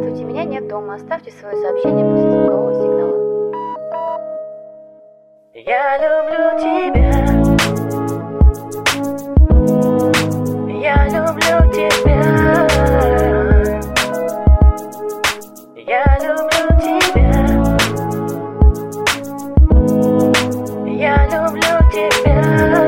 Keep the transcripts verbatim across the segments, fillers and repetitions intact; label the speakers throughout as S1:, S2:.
S1: Здравствуйте, меня нет дома. Оставьте свое сообщение после звукового сигнала.
S2: Я люблю тебя. Я люблю тебя. Я люблю тебя. Я люблю тебя.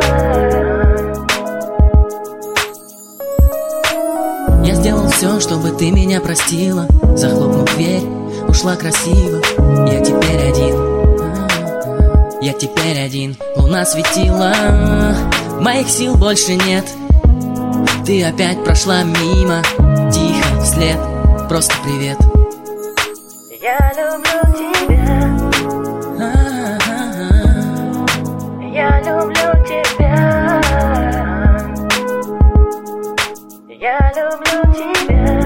S3: Я сделал все, чтобы ты меня простила. Захлопнув дверь, ушла красиво. Я теперь один. Я теперь один. Луна светила, моих сил больше нет. Ты опять прошла мимо, тихо, вслед, просто привет.
S2: Я люблю тебя. Я люблю тебя. Я люблю тебя.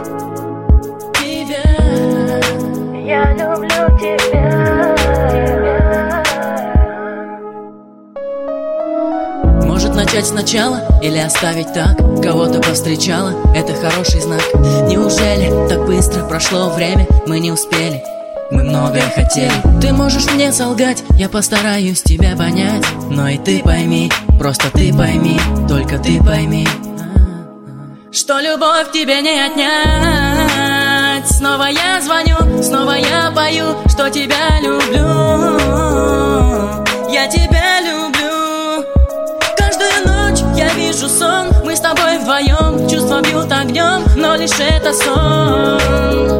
S3: Тебя.
S2: Я люблю тебя.
S3: Может начать сначала или оставить так? Кого-то повстречала, это хороший знак. Неужели так быстро прошло время? Мы не успели, мы многое хотели. Ты можешь мне солгать, я постараюсь тебя понять. Но и ты пойми, просто ты пойми, только ты пойми, что любовь тебе не отнять. Снова я звоню, снова я пою, что тебя люблю. Я тебя люблю. Каждую ночь я вижу сон, мы с тобой вдвоем. Чувства бьют огнем, но лишь это сон.